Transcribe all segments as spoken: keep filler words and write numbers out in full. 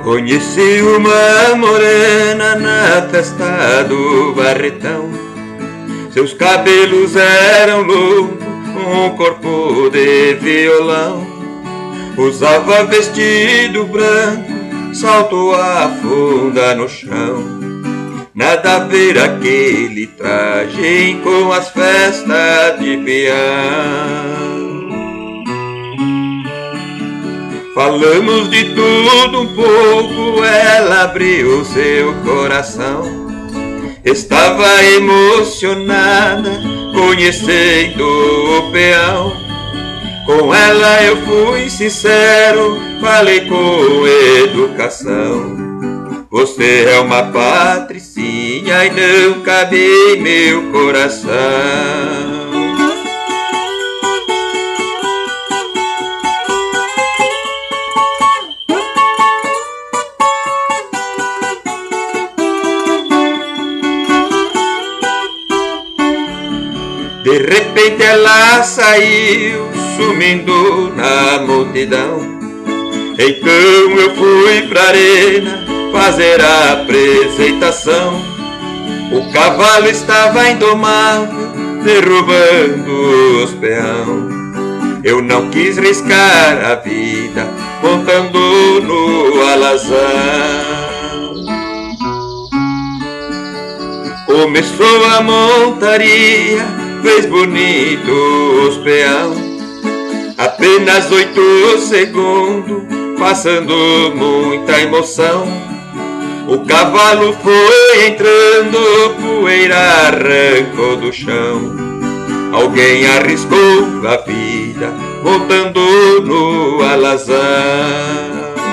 Conheci uma morena na festa do Barretão. Seus cabelos eram longos, um corpo de violão. Usava vestido branco, salto a funda no chão. Nada a ver aquele traje com as festas de peão. Falamos de tudo um pouco, ela abriu seu coração. Estava emocionada, conhecendo o peão. Com ela eu fui sincero, falei com educação. Você é uma patricinha e não cabe em meu coração. De repente ela saiu, sumindo na multidão. Então eu fui pra arena fazer a apresentação. O cavalo estava indomável, derrubando os peão. Eu não quis riscar a vida, montando no alazão. Começou a montaria, fez bonito os peão. Apenas oito segundos, passando muita emoção. O cavalo foi entrando, poeira arrancou do chão. Alguém arriscou a vida, montando no alazão.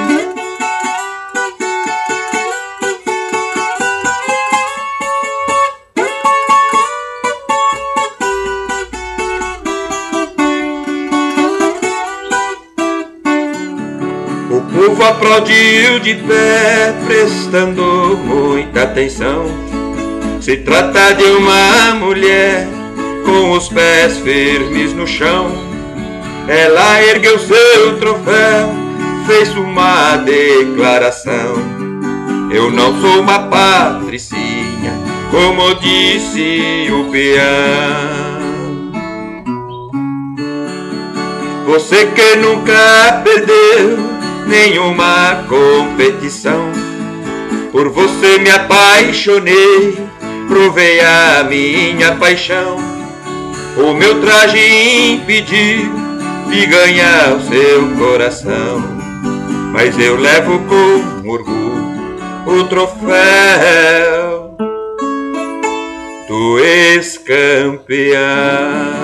O povo aplaudiu de pé, prestando muita atenção. Se trata de uma mulher com os pés firmes no chão. Ela ergueu seu troféu, fez uma declaração. Eu não sou uma patricinha, como disse o peão. Você que nunca perdeu nenhuma competição, por você me apaixonei, provei a minha paixão. O meu traje impediu de ganhar o seu coração, mas eu levo com orgulho o troféu do ex-campeão.